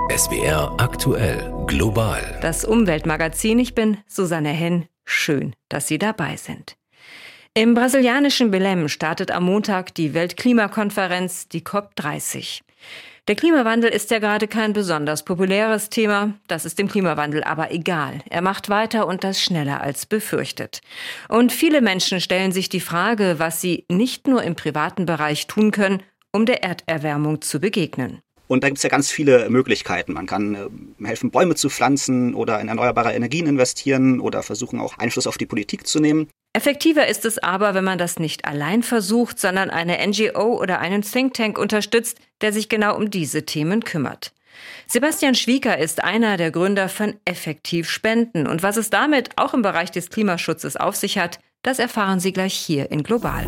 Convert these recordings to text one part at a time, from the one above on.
SWR aktuell global. Das Umweltmagazin. Ich bin Susanne Henn. Schön, dass Sie dabei sind. Im brasilianischen Belém startet am Montag die Weltklimakonferenz, die COP30. Der Klimawandel ist ja gerade kein besonders populäres Thema. Das ist dem Klimawandel aber egal. Er macht weiter und das schneller als befürchtet. Und viele Menschen stellen sich die Frage, was sie nicht nur im privaten Bereich tun können, um der Erderwärmung zu begegnen. Und da gibt es ja ganz viele Möglichkeiten. Man kann helfen, Bäume zu pflanzen oder in erneuerbare Energien investieren oder versuchen auch Einfluss auf die Politik zu nehmen. Effektiver ist es aber, wenn man das nicht allein versucht, sondern eine NGO oder einen Think Tank unterstützt, der sich genau um diese Themen kümmert. Sebastian Schwieker ist einer der Gründer von Effektiv Spenden. Und was es damit auch im Bereich des Klimaschutzes auf sich hat, das erfahren Sie gleich hier in Global.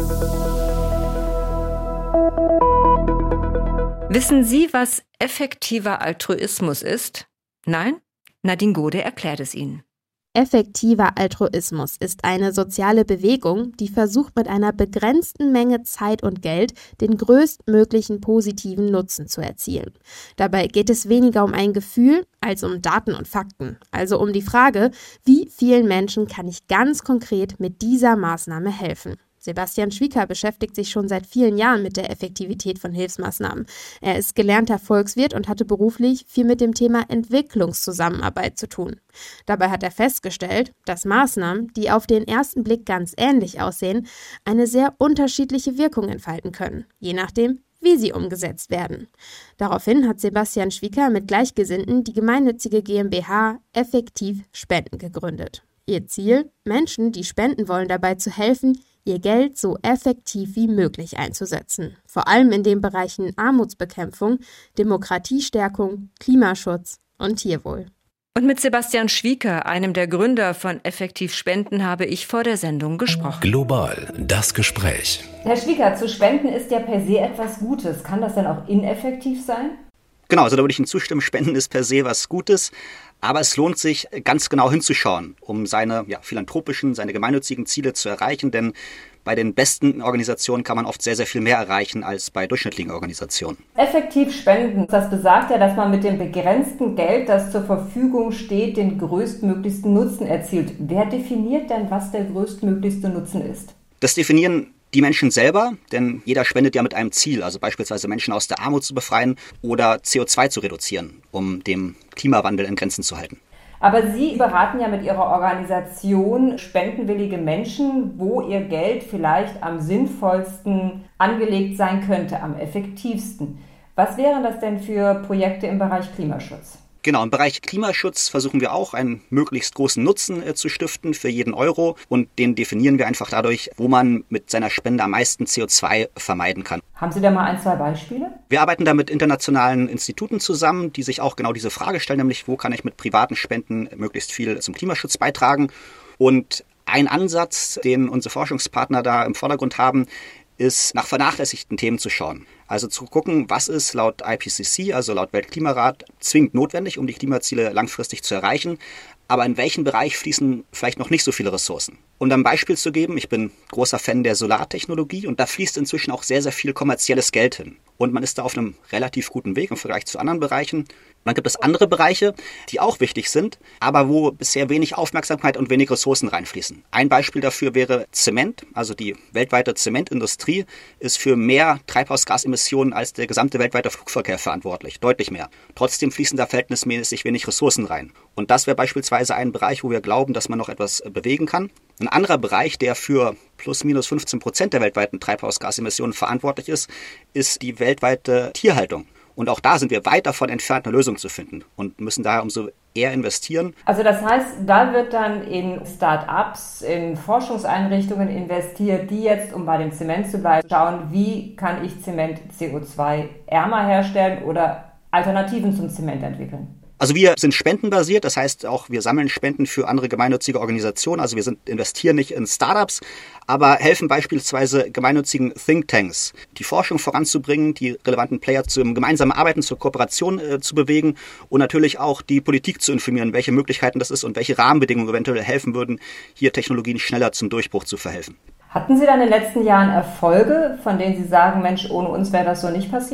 Wissen Sie, was effektiver Altruismus ist? Nein? Nadine Gode erklärt es Ihnen. Effektiver Altruismus ist eine soziale Bewegung, die versucht, mit einer begrenzten Menge Zeit und Geld den größtmöglichen positiven Nutzen zu erzielen. Dabei geht es weniger um ein Gefühl als um Daten und Fakten, also um die Frage, wie vielen Menschen kann ich ganz konkret mit dieser Maßnahme helfen. Sebastian Schwieker beschäftigt sich schon seit vielen Jahren mit der Effektivität von Hilfsmaßnahmen. Er ist gelernter Volkswirt und hatte beruflich viel mit dem Thema Entwicklungszusammenarbeit zu tun. Dabei hat er festgestellt, dass Maßnahmen, die auf den ersten Blick ganz ähnlich aussehen, eine sehr unterschiedliche Wirkung entfalten können, je nachdem, wie sie umgesetzt werden. Daraufhin hat Sebastian Schwieker mit Gleichgesinnten die gemeinnützige GmbH Effektiv Spenden gegründet. Ihr Ziel, Menschen, die spenden wollen, dabei zu helfen, ihr Geld so effektiv wie möglich einzusetzen. Vor allem in den Bereichen Armutsbekämpfung, Demokratiestärkung, Klimaschutz und Tierwohl. Und mit Sebastian Schwieker, einem der Gründer von Effektiv Spenden, habe ich vor der Sendung gesprochen. Global, das Gespräch. Herr Schwieker, zu spenden ist ja per se etwas Gutes. Kann das denn auch ineffektiv sein? Genau, also da würde ich Ihnen zustimmen, Spenden ist per se was Gutes. Aber es lohnt sich, ganz genau hinzuschauen, um seine philanthropischen, seine gemeinnützigen Ziele zu erreichen. Denn bei den besten Organisationen kann man oft sehr, sehr viel mehr erreichen als bei durchschnittlichen Organisationen. Effektiv spenden, das besagt ja, dass man mit dem begrenzten Geld, das zur Verfügung steht, den größtmöglichsten Nutzen erzielt. Wer definiert denn, was der größtmöglichste Nutzen ist? Das definieren die Menschen selber, denn jeder spendet ja mit einem Ziel, also beispielsweise Menschen aus der Armut zu befreien oder CO2 zu reduzieren, um den Klimawandel in Grenzen zu halten. Aber Sie beraten ja mit Ihrer Organisation spendenwillige Menschen, wo ihr Geld vielleicht am sinnvollsten angelegt sein könnte, am effektivsten. Was wären das denn für Projekte im Bereich Klimaschutz? Genau, im Bereich Klimaschutz versuchen wir auch einen möglichst großen Nutzen zu stiften für jeden Euro und den definieren wir einfach dadurch, wo man mit seiner Spende am meisten CO2 vermeiden kann. Haben Sie da mal 1, 2 Beispiele? Wir arbeiten da mit internationalen Instituten zusammen, die sich auch genau diese Frage stellen, nämlich wo kann ich mit privaten Spenden möglichst viel zum Klimaschutz beitragen. Und ein Ansatz, den unsere Forschungspartner da im Vordergrund haben, ist, nach vernachlässigten Themen zu schauen. Also zu gucken, was ist laut IPCC, also laut Weltklimarat, zwingend notwendig, um die Klimaziele langfristig zu erreichen, aber in welchen Bereich fließen vielleicht noch nicht so viele Ressourcen. Um ein Beispiel zu geben, ich bin großer Fan der Solartechnologie und da fließt inzwischen auch sehr, sehr viel kommerzielles Geld hin. Und man ist da auf einem relativ guten Weg im Vergleich zu anderen Bereichen. Dann gibt es andere Bereiche, die auch wichtig sind, aber wo bisher wenig Aufmerksamkeit und wenig Ressourcen reinfließen. Ein Beispiel dafür wäre Zement. Also die weltweite Zementindustrie ist für mehr Treibhausgasemissionen als der gesamte weltweite Flugverkehr verantwortlich. Deutlich mehr. Trotzdem fließen da verhältnismäßig wenig Ressourcen rein. Und das wäre beispielsweise ein Bereich, wo wir glauben, dass man noch etwas bewegen kann. Ein anderer Bereich, der für plus minus 15% der weltweiten Treibhausgasemissionen verantwortlich ist, ist die weltweite Tierhaltung. Und auch da sind wir weit davon entfernt, eine Lösung zu finden und müssen daher umso eher investieren. Also das heißt, da wird dann in Start-ups, in Forschungseinrichtungen investiert, die jetzt, um bei dem Zement zu bleiben, schauen, wie kann ich Zement CO2-ärmer herstellen oder Alternativen zum Zement entwickeln. Also wir sind spendenbasiert, das heißt auch, wir sammeln Spenden für andere gemeinnützige Organisationen. Also wir investieren nicht in Startups, aber helfen beispielsweise gemeinnützigen Thinktanks, die Forschung voranzubringen, die relevanten Player zum gemeinsamen Arbeiten, zur Kooperation zu bewegen und natürlich auch die Politik zu informieren, welche Möglichkeiten das ist und welche Rahmenbedingungen eventuell helfen würden, hier Technologien schneller zum Durchbruch zu verhelfen. Hatten Sie dann in den letzten Jahren Erfolge, von denen Sie sagen, Mensch, ohne uns wäre das so nicht passiert?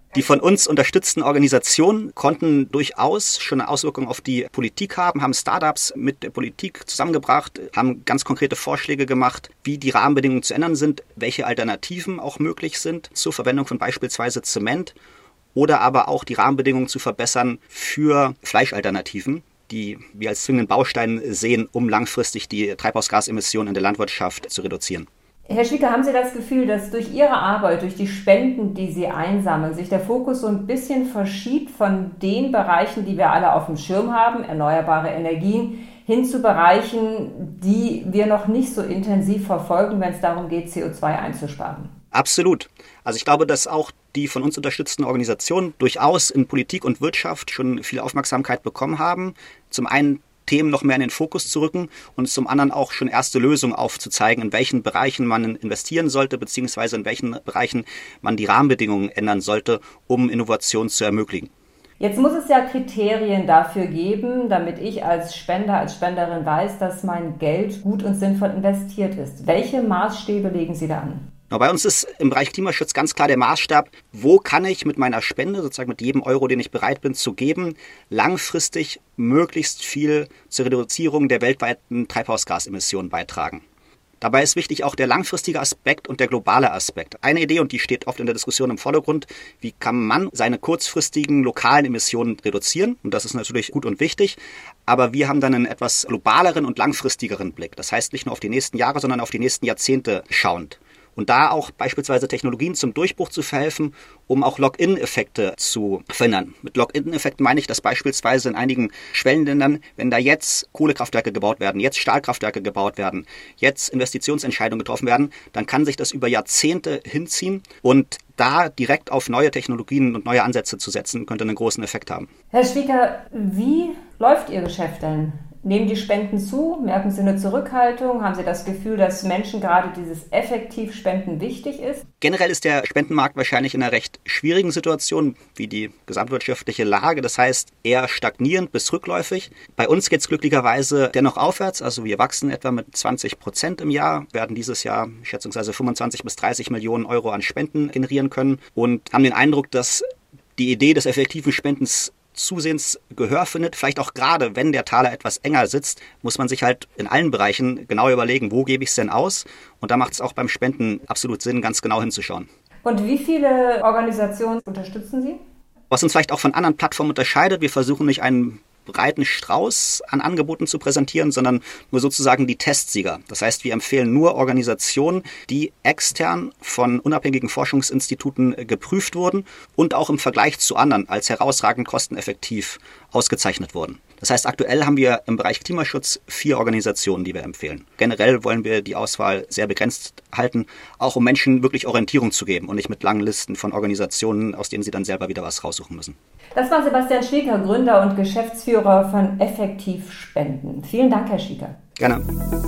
Die von uns unterstützten Organisationen konnten durchaus schon eine Auswirkung auf die Politik haben Startups mit der Politik zusammengebracht, haben ganz konkrete Vorschläge gemacht, wie die Rahmenbedingungen zu ändern sind, welche Alternativen auch möglich sind zur Verwendung von beispielsweise Zement oder aber auch die Rahmenbedingungen zu verbessern für Fleischalternativen, die wir als zwingenden Baustein sehen, um langfristig die Treibhausgasemissionen in der Landwirtschaft zu reduzieren. Herr Schwieker, haben Sie das Gefühl, dass durch Ihre Arbeit, durch die Spenden, die Sie einsammeln, sich der Fokus so ein bisschen verschiebt von den Bereichen, die wir alle auf dem Schirm haben, erneuerbare Energien, hin zu Bereichen, die wir noch nicht so intensiv verfolgen, wenn es darum geht, CO2 einzusparen? Absolut. Also ich glaube, dass auch die von uns unterstützten Organisationen durchaus in Politik und Wirtschaft schon viel Aufmerksamkeit bekommen haben. Zum einen Themen noch mehr in den Fokus zu rücken und zum anderen auch schon erste Lösungen aufzuzeigen, in welchen Bereichen man investieren sollte, beziehungsweise in welchen Bereichen man die Rahmenbedingungen ändern sollte, um Innovation zu ermöglichen. Jetzt muss es ja Kriterien dafür geben, damit ich als Spender, als Spenderin weiß, dass mein Geld gut und sinnvoll investiert ist. Welche Maßstäbe legen Sie da an? Bei uns ist im Bereich Klimaschutz ganz klar der Maßstab, wo kann ich mit meiner Spende, sozusagen mit jedem Euro, den ich bereit bin zu geben, langfristig möglichst viel zur Reduzierung der weltweiten Treibhausgasemissionen beitragen. Dabei ist wichtig auch der langfristige Aspekt und der globale Aspekt. Eine Idee, und die steht oft in der Diskussion im Vordergrund, wie kann man seine kurzfristigen lokalen Emissionen reduzieren? Und das ist natürlich gut und wichtig. Aber wir haben dann einen etwas globaleren und langfristigeren Blick. Das heißt nicht nur auf die nächsten Jahre, sondern auf die nächsten Jahrzehnte schauend. Und da auch beispielsweise Technologien zum Durchbruch zu verhelfen, um auch Lock-in-Effekte zu verhindern. Mit Lock-in-Effekten meine ich, dass beispielsweise in einigen Schwellenländern, wenn da jetzt Kohlekraftwerke gebaut werden, jetzt Stahlkraftwerke gebaut werden, jetzt Investitionsentscheidungen getroffen werden, dann kann sich das über Jahrzehnte hinziehen und da direkt auf neue Technologien und neue Ansätze zu setzen, könnte einen großen Effekt haben. Herr Schwieker, wie läuft Ihr Geschäft denn? Nehmen die Spenden zu? Merken Sie eine Zurückhaltung? Haben Sie das Gefühl, dass Menschen gerade dieses effektiv Spenden wichtig ist? Generell ist der Spendenmarkt wahrscheinlich in einer recht schwierigen Situation, wie die gesamtwirtschaftliche Lage. Das heißt, eher stagnierend bis rückläufig. Bei uns geht es glücklicherweise dennoch aufwärts. Also wir wachsen etwa mit 20% im Jahr, werden dieses Jahr schätzungsweise 25 bis 30 Millionen Euro an Spenden generieren können und haben den Eindruck, dass die Idee des effektiven Spendens zusehends Gehör findet. Vielleicht auch gerade, wenn der Taler etwas enger sitzt, muss man sich halt in allen Bereichen genau überlegen, wo gebe ich es denn aus? Und da macht es auch beim Spenden absolut Sinn, ganz genau hinzuschauen. Und wie viele Organisationen unterstützen Sie? Was uns vielleicht auch von anderen Plattformen unterscheidet, wir versuchen nicht einen breiten Strauß an Angeboten zu präsentieren, sondern nur sozusagen die Testsieger. Das heißt, wir empfehlen nur Organisationen, die extern von unabhängigen Forschungsinstituten geprüft wurden und auch im Vergleich zu anderen als herausragend kosteneffektiv ausgezeichnet wurden. Das heißt, aktuell haben wir im Bereich Klimaschutz 4 Organisationen, die wir empfehlen. Generell wollen wir die Auswahl sehr begrenzt halten, auch um Menschen wirklich Orientierung zu geben und nicht mit langen Listen von Organisationen, aus denen sie dann selber wieder was raussuchen müssen. Das war Sebastian Schwieker, Gründer und Geschäftsführer von Effektiv Spenden. Vielen Dank, Herr Schwieker. Gerne.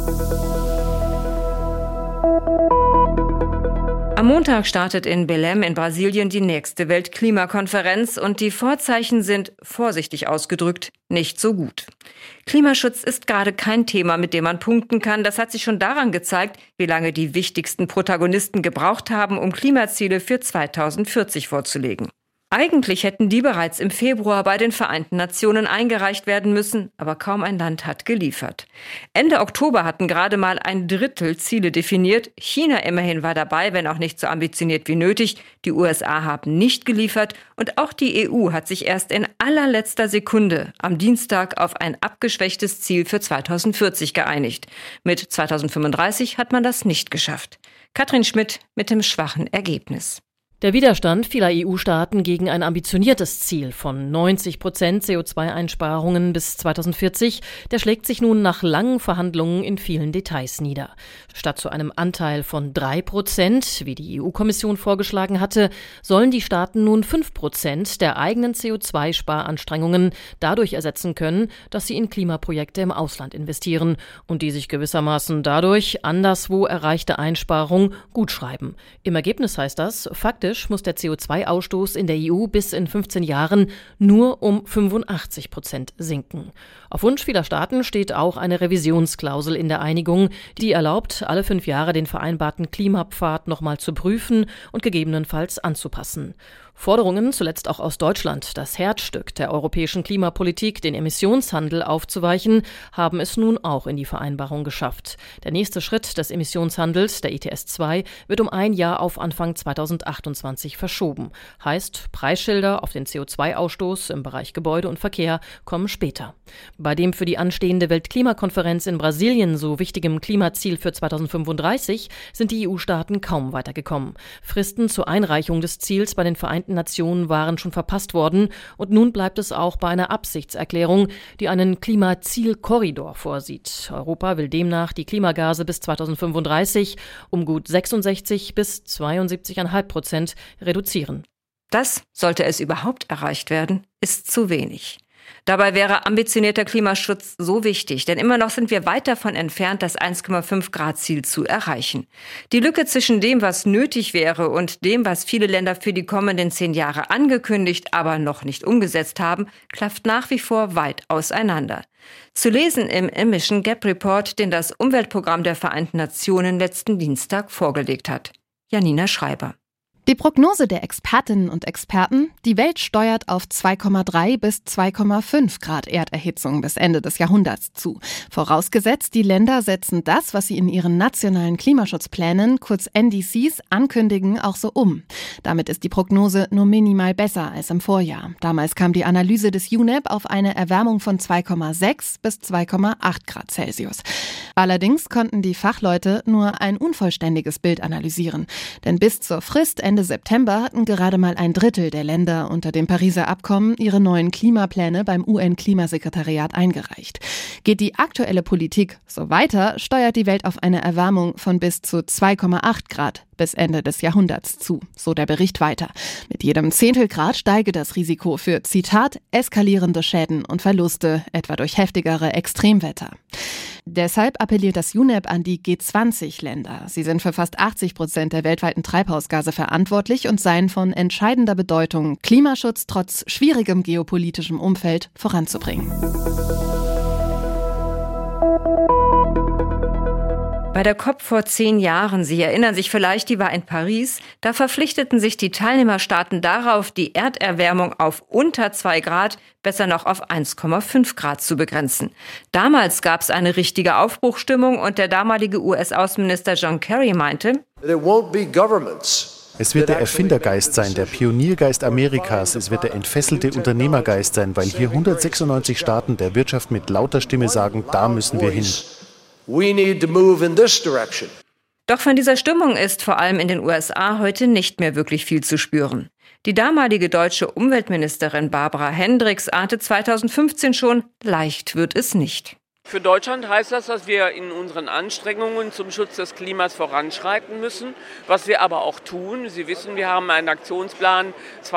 Am Montag startet in Belém in Brasilien die nächste Weltklimakonferenz und die Vorzeichen sind, vorsichtig ausgedrückt, nicht so gut. Klimaschutz ist gerade kein Thema, mit dem man punkten kann. Das hat sich schon daran gezeigt, wie lange die wichtigsten Protagonisten gebraucht haben, um Klimaziele für 2040 vorzulegen. Eigentlich hätten die bereits im Februar bei den Vereinten Nationen eingereicht werden müssen, aber kaum ein Land hat geliefert. Ende Oktober hatten gerade mal 1/3 Ziele definiert. China immerhin war dabei, wenn auch nicht so ambitioniert wie nötig. Die USA haben nicht geliefert und auch die EU hat sich erst in allerletzter Sekunde am Dienstag auf ein abgeschwächtes Ziel für 2040 geeinigt. Mit 2035 hat man das nicht geschafft. Katrin Schmidt mit dem schwachen Ergebnis. Der Widerstand vieler EU-Staaten gegen ein ambitioniertes Ziel von 90% CO2-Einsparungen bis 2040, der schlägt sich nun nach langen Verhandlungen in vielen Details nieder. Statt zu einem Anteil von 3%, wie die EU-Kommission vorgeschlagen hatte, sollen die Staaten nun 5% der eigenen CO2-Sparanstrengungen dadurch ersetzen können, dass sie in Klimaprojekte im Ausland investieren und die sich gewissermaßen dadurch anderswo erreichte Einsparung gutschreiben. Im Ergebnis heißt das, faktisch muss der CO2-Ausstoß in der EU bis in 15 Jahren nur um 85% sinken. Auf Wunsch vieler Staaten steht auch eine Revisionsklausel in der Einigung, die erlaubt, alle 5 Jahre den vereinbarten Klimapfad nochmal zu prüfen und gegebenenfalls anzupassen. Forderungen, zuletzt auch aus Deutschland, das Herzstück der europäischen Klimapolitik, den Emissionshandel aufzuweichen, haben es nun auch in die Vereinbarung geschafft. Der nächste Schritt des Emissionshandels, der ETS2, wird um ein Jahr auf Anfang 2028 verschoben. Heißt, Preisschilder auf den CO2-Ausstoß im Bereich Gebäude und Verkehr kommen später. Bei dem für die anstehende Weltklimakonferenz in Brasilien so wichtigem Klimaziel für 2035 sind die EU-Staaten kaum weitergekommen. Fristen zur Einreichung des Ziels bei den Vereinten Nationen waren schon verpasst worden und nun bleibt es auch bei einer Absichtserklärung, die einen Klimazielkorridor vorsieht. Europa will demnach die Klimagase bis 2035 um gut 66 bis 72,5% reduzieren. Das, sollte es überhaupt erreicht werden, ist zu wenig. Dabei wäre ambitionierter Klimaschutz so wichtig, denn immer noch sind wir weit davon entfernt, das 1,5-Grad-Ziel zu erreichen. Die Lücke zwischen dem, was nötig wäre und dem, was viele Länder für die kommenden 10 Jahre angekündigt, aber noch nicht umgesetzt haben, klafft nach wie vor weit auseinander. Zu lesen im Emission Gap Report, den das Umweltprogramm der Vereinten Nationen letzten Dienstag vorgelegt hat. Janina Schreiber. Die Prognose der Expertinnen und Experten: Die Welt steuert auf 2,3 bis 2,5 Grad Erderhitzung bis Ende des Jahrhunderts zu. Vorausgesetzt, die Länder setzen das, was sie in ihren nationalen Klimaschutzplänen, kurz NDCs, ankündigen, auch so um. Damit ist die Prognose nur minimal besser als im Vorjahr. Damals kam die Analyse des UNEP auf eine Erwärmung von 2,6 bis 2,8 Grad Celsius. Allerdings konnten die Fachleute nur ein unvollständiges Bild analysieren. Denn bis zur Frist Ende September hatten gerade mal ein Drittel der Länder unter dem Pariser Abkommen ihre neuen Klimapläne beim UN-Klimasekretariat eingereicht. Geht die aktuelle Politik so weiter, steuert die Welt auf eine Erwärmung von bis zu 2,8 Grad bis Ende des Jahrhunderts zu, so der Bericht weiter. Mit jedem Zehntelgrad steige das Risiko für, Zitat, eskalierende Schäden und Verluste, etwa durch heftigere Extremwetter. Deshalb appelliert das UNEP an die G20-Länder. Sie sind für fast 80% der weltweiten Treibhausgase verantwortlich und seien von entscheidender Bedeutung, Klimaschutz trotz schwierigem geopolitischem Umfeld voranzubringen. Bei der COP vor 10 Jahren, Sie erinnern sich vielleicht, die war in Paris, da verpflichteten sich die Teilnehmerstaaten darauf, die Erderwärmung auf unter 2 Grad, besser noch auf 1,5 Grad zu begrenzen. Damals gab es eine richtige Aufbruchstimmung und der damalige US-Außenminister John Kerry meinte, es wird der Erfindergeist sein, der Pioniergeist Amerikas, es wird der entfesselte Unternehmergeist sein, weil hier 196 Staaten der Wirtschaft mit lauter Stimme sagen, da müssen wir hin. Doch von dieser Stimmung ist vor allem in den USA heute nicht mehr wirklich viel zu spüren. Die damalige deutsche Umweltministerin Barbara Hendricks ahnte 2015 schon, leicht wird es nicht. Für Deutschland heißt das, dass wir in unseren Anstrengungen zum Schutz des Klimas voranschreiten müssen, was wir aber auch tun. Sie wissen, wir haben einen Aktionsplan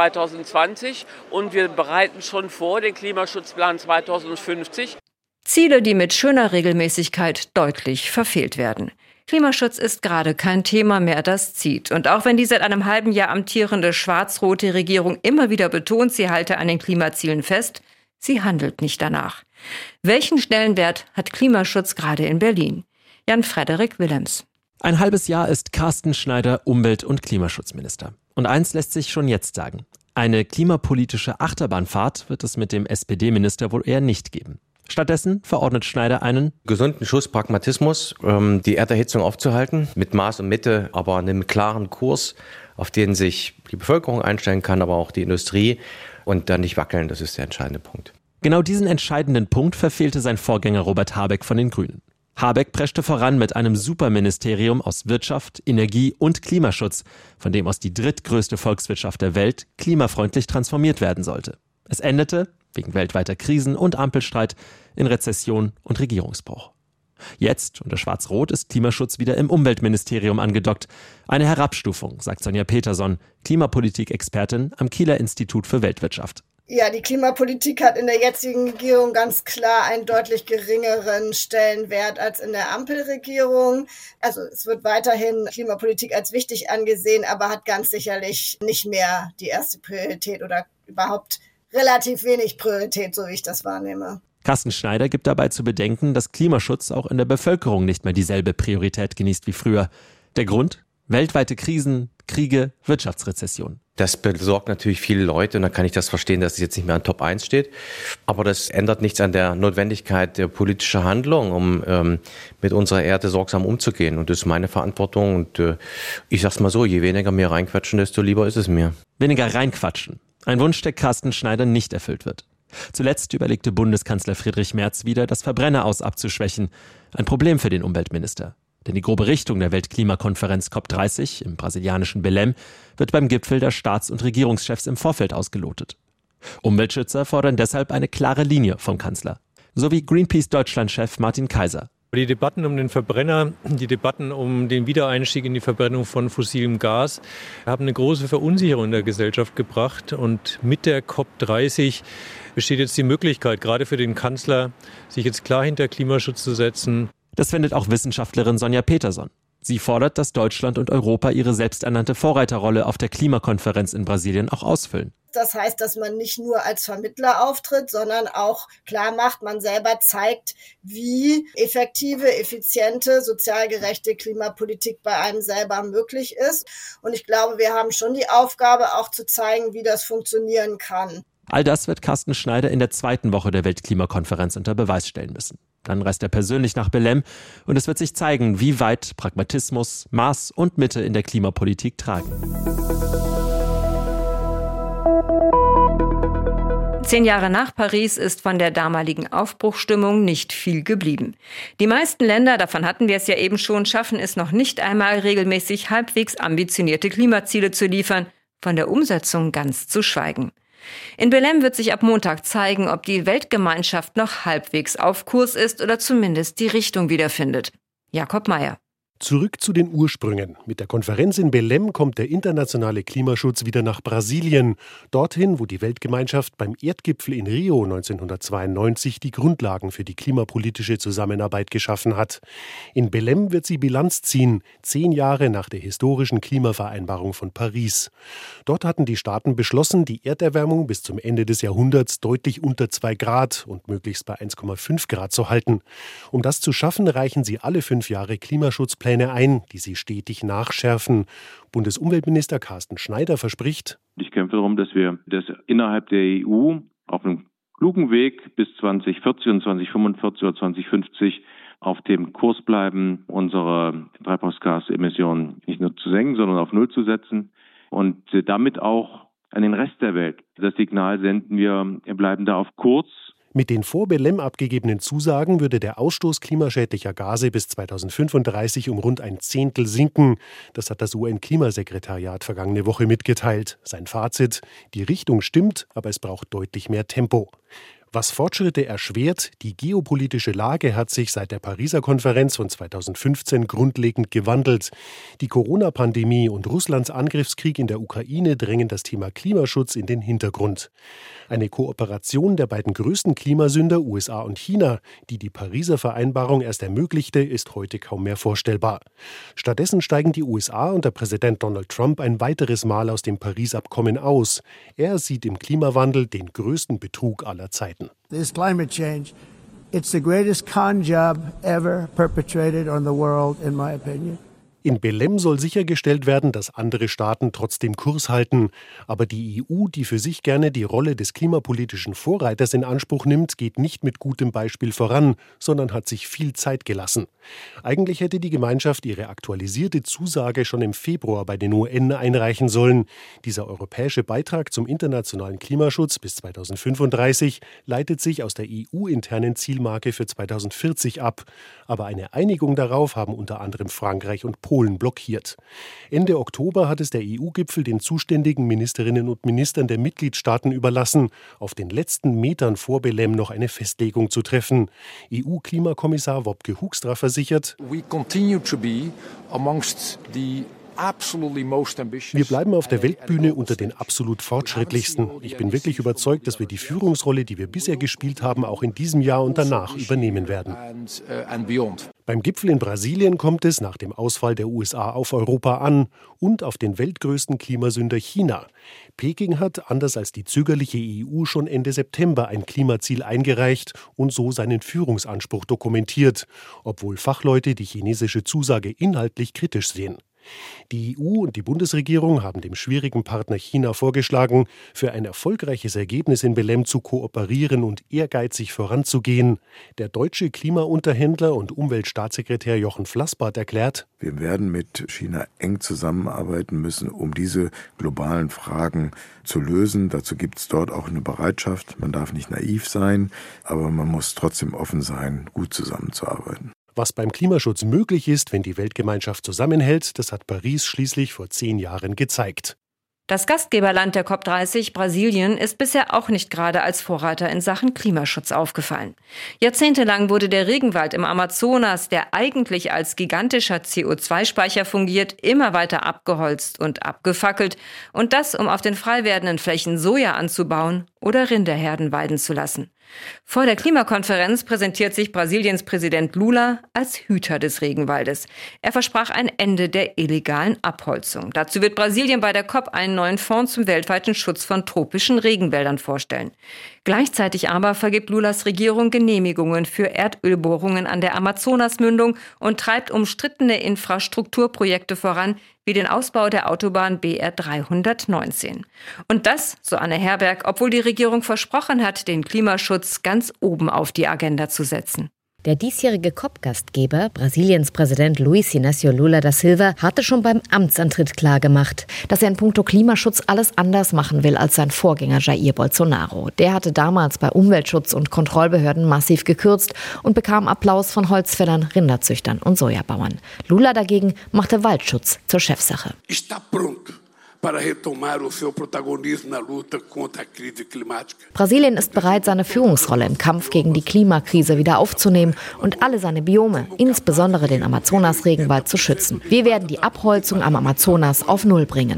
2020 und wir bereiten schon vor den Klimaschutzplan 2050. Ziele, die mit schöner Regelmäßigkeit deutlich verfehlt werden. Klimaschutz ist gerade kein Thema mehr, das zieht. Und auch wenn die seit einem halben Jahr amtierende schwarz-rote Regierung immer wieder betont, sie halte an den Klimazielen fest, sie handelt nicht danach. Welchen Stellenwert hat Klimaschutz gerade in Berlin? Jan-Frederik Willems. Ein halbes Jahr ist Carsten Schneider Umwelt- und Klimaschutzminister. Und eins lässt sich schon jetzt sagen: Eine klimapolitische Achterbahnfahrt wird es mit dem SPD-Minister wohl eher nicht geben. Stattdessen verordnet Schneider einen gesunden Schuss Pragmatismus, die Erderhitzung aufzuhalten, mit Maß und Mitte, aber einem klaren Kurs, auf den sich die Bevölkerung einstellen kann, aber auch die Industrie, und dann nicht wackeln, das ist der entscheidende Punkt. Genau diesen entscheidenden Punkt verfehlte sein Vorgänger Robert Habeck von den Grünen. Habeck preschte voran mit einem Superministerium aus Wirtschaft, Energie und Klimaschutz, von dem aus die drittgrößte Volkswirtschaft der Welt klimafreundlich transformiert werden sollte. Es endete, wegen weltweiter Krisen und Ampelstreit, in Rezession und Regierungsbruch. Jetzt, unter Schwarz-Rot, ist Klimaschutz wieder im Umweltministerium angedockt. Eine Herabstufung, sagt Sonja Peterson, Klimapolitik-Expertin am Kieler Institut für Weltwirtschaft. Ja, die Klimapolitik hat in der jetzigen Regierung ganz klar einen deutlich geringeren Stellenwert als in der Ampelregierung. Also es wird weiterhin Klimapolitik als wichtig angesehen, aber hat ganz sicherlich nicht mehr die erste Priorität oder überhaupt relativ wenig Priorität, so wie ich das wahrnehme. Carsten Schneider gibt dabei zu bedenken, dass Klimaschutz auch in der Bevölkerung nicht mehr dieselbe Priorität genießt wie früher. Der Grund? Weltweite Krisen, Kriege, Wirtschaftsrezession. Das besorgt natürlich viele Leute und dann kann ich das verstehen, dass es jetzt nicht mehr an Top 1 steht. Aber das ändert nichts an der Notwendigkeit der politischen Handlung, um mit unserer Erde sorgsam umzugehen. Und das ist meine Verantwortung. Und ich sag's mal so, je weniger mir reinquatschen, desto lieber ist es mir. Weniger reinquatschen. Ein Wunsch, der Carsten Schneider nicht erfüllt wird. Zuletzt überlegte Bundeskanzler Friedrich Merz wieder, das Verbrenner abzuschwächen. Ein Problem für den Umweltminister. Denn die grobe Richtung der Weltklimakonferenz COP30 im brasilianischen Belém wird beim Gipfel der Staats- und Regierungschefs im Vorfeld ausgelotet. Umweltschützer fordern deshalb eine klare Linie vom Kanzler. So wie Greenpeace-Deutschland-Chef Martin Kaiser. Die Debatten um den Verbrenner, die Debatten um den Wiedereinstieg in die Verbrennung von fossilem Gas haben eine große Verunsicherung in der Gesellschaft gebracht. Und mit der COP30 besteht jetzt die Möglichkeit, gerade für den Kanzler, sich jetzt klar hinter Klimaschutz zu setzen. Das findet auch Wissenschaftlerin Sonja Peterson. Sie fordert, dass Deutschland und Europa ihre selbsternannte Vorreiterrolle auf der Klimakonferenz in Brasilien auch ausfüllen. Das heißt, dass man nicht nur als Vermittler auftritt, sondern auch klar macht, man selber zeigt, wie effektive, effiziente, sozial gerechte Klimapolitik bei einem selber möglich ist. Und ich glaube, wir haben schon die Aufgabe, auch zu zeigen, wie das funktionieren kann. All das wird Carsten Schneider in der zweiten Woche der Weltklimakonferenz unter Beweis stellen müssen. Dann reist er persönlich nach Belém und es wird sich zeigen, wie weit Pragmatismus, Maß und Mitte in der Klimapolitik tragen. 10 Jahre nach Paris ist von der damaligen Aufbruchsstimmung nicht viel geblieben. Die meisten Länder, davon hatten wir es ja eben schon, schaffen es noch nicht einmal regelmäßig halbwegs ambitionierte Klimaziele zu liefern, von der Umsetzung ganz zu schweigen. In Belém wird sich ab Montag zeigen, ob die Weltgemeinschaft noch halbwegs auf Kurs ist oder zumindest die Richtung wiederfindet. Jakob Mayer. Zurück zu den Ursprüngen. Mit der Konferenz in Belém kommt der internationale Klimaschutz wieder nach Brasilien. Dorthin, wo die Weltgemeinschaft beim Erdgipfel in Rio 1992 die Grundlagen für die klimapolitische Zusammenarbeit geschaffen hat. In Belém wird sie Bilanz ziehen, 10 Jahre nach der historischen Klimavereinbarung von Paris. Dort hatten die Staaten beschlossen, die Erderwärmung bis zum Ende des Jahrhunderts deutlich unter 2 Grad und möglichst bei 1,5 Grad zu halten. Um das zu schaffen, reichen sie alle 5 Jahre Klimaschutzpläne ein, die sie stetig nachschärfen. Bundesumweltminister Carsten Schneider verspricht: Ich kämpfe darum, dass wir das innerhalb der EU auf einem klugen Weg bis 2040 und 2045 oder 2050 auf dem Kurs bleiben, unsere Treibhausgasemissionen nicht nur zu senken, sondern auf Null zu setzen und damit auch an den Rest der Welt das Signal senden, wir bleiben da auf Kurs. Mit den vor Belém abgegebenen Zusagen würde der Ausstoß klimaschädlicher Gase bis 2035 um rund 1/10 sinken. Das hat das UN-Klimasekretariat vergangene Woche mitgeteilt. Sein Fazit: Die Richtung stimmt, aber es braucht deutlich mehr Tempo. Was Fortschritte erschwert, die geopolitische Lage hat sich seit der Pariser Konferenz von 2015 grundlegend gewandelt. Die Corona-Pandemie und Russlands Angriffskrieg in der Ukraine drängen das Thema Klimaschutz in den Hintergrund. Eine Kooperation der beiden größten Klimasünder, USA und China, die die Pariser Vereinbarung erst ermöglichte, ist heute kaum mehr vorstellbar. Stattdessen steigen die USA unter Präsident Donald Trump ein weiteres Mal aus dem Paris-Abkommen aus. Er sieht im Klimawandel den größten Betrug aller Zeiten. This climate change, it's the greatest con job ever perpetrated on the world, in my opinion. In Belém soll sichergestellt werden, dass andere Staaten trotzdem Kurs halten. Aber die EU, die für sich gerne die Rolle des klimapolitischen Vorreiters in Anspruch nimmt, geht nicht mit gutem Beispiel voran, sondern hat sich viel Zeit gelassen. Eigentlich hätte die Gemeinschaft ihre aktualisierte Zusage schon im Februar bei den UN einreichen sollen. Dieser europäische Beitrag zum internationalen Klimaschutz bis 2035 leitet sich aus der EU-internen Zielmarke für 2040 ab. Aber eine Einigung darauf haben unter anderem Frankreich und Polen blockiert. Ende Oktober hat es der EU-Gipfel den zuständigen Ministerinnen und Ministern der Mitgliedstaaten überlassen, auf den letzten Metern vor Belém noch eine Festlegung zu treffen. EU-Klimakommissar Wopke Hoekstra versichert: We continue to be amongst the Wir bleiben auf der Weltbühne unter den absolut Fortschrittlichsten. Ich bin wirklich überzeugt, dass wir die Führungsrolle, die wir bisher gespielt haben, auch in diesem Jahr und danach übernehmen werden. Beim Gipfel in Brasilien kommt es nach dem Ausfall der USA auf Europa an und auf den weltgrößten Klimasünder China. Peking hat, anders als die zögerliche EU, schon Ende September ein Klimaziel eingereicht und so seinen Führungsanspruch dokumentiert, obwohl Fachleute die chinesische Zusage inhaltlich kritisch sehen. Die EU und die Bundesregierung haben dem schwierigen Partner China vorgeschlagen, für ein erfolgreiches Ergebnis in Belém zu kooperieren und ehrgeizig voranzugehen. Der deutsche Klimaunterhändler und Umweltstaatssekretär Jochen Flassbart erklärt: Wir werden mit China eng zusammenarbeiten müssen, um diese globalen Fragen zu lösen. Dazu gibt es dort auch eine Bereitschaft. Man darf nicht naiv sein, aber man muss trotzdem offen sein, gut zusammenzuarbeiten. Was beim Klimaschutz möglich ist, wenn die Weltgemeinschaft zusammenhält, das hat Paris schließlich vor 10 Jahren gezeigt. Das Gastgeberland der COP30, Brasilien, ist bisher auch nicht gerade als Vorreiter in Sachen Klimaschutz aufgefallen. Jahrzehntelang wurde der Regenwald im Amazonas, der eigentlich als gigantischer CO2-Speicher fungiert, immer weiter abgeholzt und abgefackelt. Und das, um auf den frei werdenden Flächen Soja anzubauen oder Rinderherden weiden zu lassen. Vor der Klimakonferenz präsentiert sich Brasiliens Präsident Lula als Hüter des Regenwaldes. Er versprach ein Ende der illegalen Abholzung. Dazu wird Brasilien bei der COP einen neuen Fonds zum weltweiten Schutz von tropischen Regenwäldern vorstellen. Gleichzeitig aber vergibt Lulas Regierung Genehmigungen für Erdölbohrungen an der Amazonasmündung und treibt umstrittene Infrastrukturprojekte voran, wie den Ausbau der Autobahn BR 319. Und das, so Anne Herberg, obwohl die Regierung versprochen hat, den Klimaschutz ganz oben auf die Agenda zu setzen. Der diesjährige COP-Gastgeber, Brasiliens Präsident Luiz Inácio Lula da Silva, hatte schon beim Amtsantritt klargemacht, dass er in puncto Klimaschutz alles anders machen will als sein Vorgänger Jair Bolsonaro. Der hatte damals bei Umweltschutz und Kontrollbehörden massiv gekürzt und bekam Applaus von Holzfällern, Rinderzüchtern und Sojabauern. Lula dagegen machte Waldschutz zur Chefsache. Brasilien ist bereit, seine Führungsrolle im Kampf gegen die Klimakrise wieder aufzunehmen und alle seine Biome, insbesondere den Amazonas-Regenwald, zu schützen. Wir werden die Abholzung am Amazonas auf Null bringen.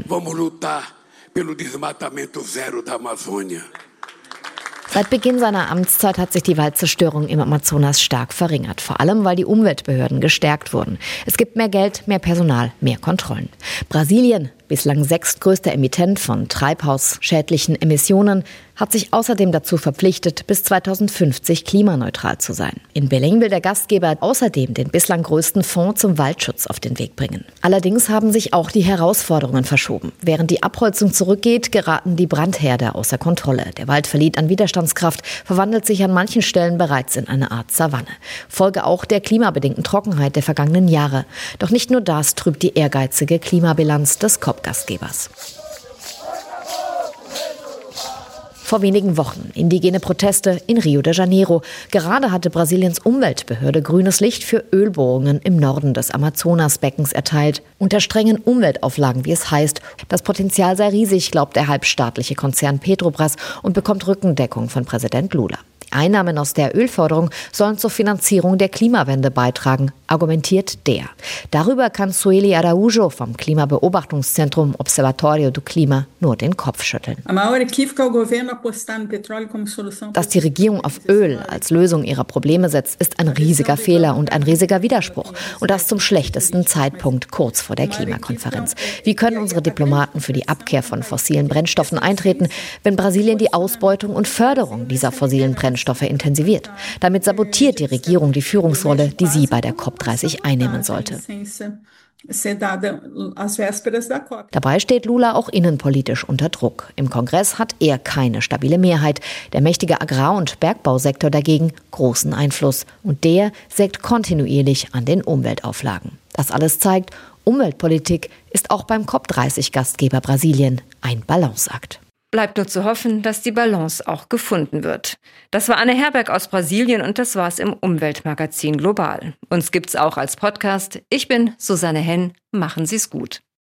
Seit Beginn seiner Amtszeit hat sich die Waldzerstörung im Amazonas stark verringert, vor allem weil die Umweltbehörden gestärkt wurden. Es gibt mehr Geld, mehr Personal, mehr Kontrollen. Brasilien, bislang 6. größter Emittent von treibhausschädlichen Emissionen, hat sich außerdem dazu verpflichtet, bis 2050 klimaneutral zu sein. In Belém will der Gastgeber außerdem den bislang größten Fonds zum Waldschutz auf den Weg bringen. Allerdings haben sich auch die Herausforderungen verschoben. Während die Abholzung zurückgeht, geraten die Brandherde außer Kontrolle. Der Wald verliert an Widerstandskraft, verwandelt sich an manchen Stellen bereits in eine Art Savanne. Folge auch der klimabedingten Trockenheit der vergangenen Jahre. Doch nicht nur das trübt die ehrgeizige Klimabilanz des COP-Gastgebers. Vor wenigen Wochen indigene Proteste in Rio de Janeiro. Gerade hatte Brasiliens Umweltbehörde grünes Licht für Ölbohrungen im Norden des Amazonasbeckens erteilt. Unter strengen Umweltauflagen, wie es heißt. Das Potenzial sei riesig, glaubt der halbstaatliche Konzern Petrobras und bekommt Rückendeckung von Präsident Lula. Einnahmen aus der Ölförderung sollen zur Finanzierung der Klimawende beitragen, argumentiert der. Darüber kann Sueli Araújo vom Klimabeobachtungszentrum Observatório do Clima nur den Kopf schütteln. Dass die Regierung auf Öl als Lösung ihrer Probleme setzt, ist ein riesiger Fehler und ein riesiger Widerspruch. Und das zum schlechtesten Zeitpunkt kurz vor der Klimakonferenz. Wie können unsere Diplomaten für die Abkehr von fossilen Brennstoffen eintreten, wenn Brasilien die Ausbeutung und Förderung dieser fossilen Brennstoffe intensiviert? Damit sabotiert die Regierung die Führungsrolle, die sie bei der COP30 einnehmen sollte. Dabei steht Lula auch innenpolitisch unter Druck. Im Kongress hat er keine stabile Mehrheit. Der mächtige Agrar- und Bergbausektor dagegen großen Einfluss. Und der sägt kontinuierlich an den Umweltauflagen. Das alles zeigt, Umweltpolitik ist auch beim COP30-Gastgeber Brasilien ein Balanceakt. Bleibt nur zu hoffen, dass die Balance auch gefunden wird. Das war Anne Herberg aus Brasilien und das war's im Umweltmagazin Global. Uns gibt's auch als Podcast. Ich bin Susanne Henn. Machen Sie's gut.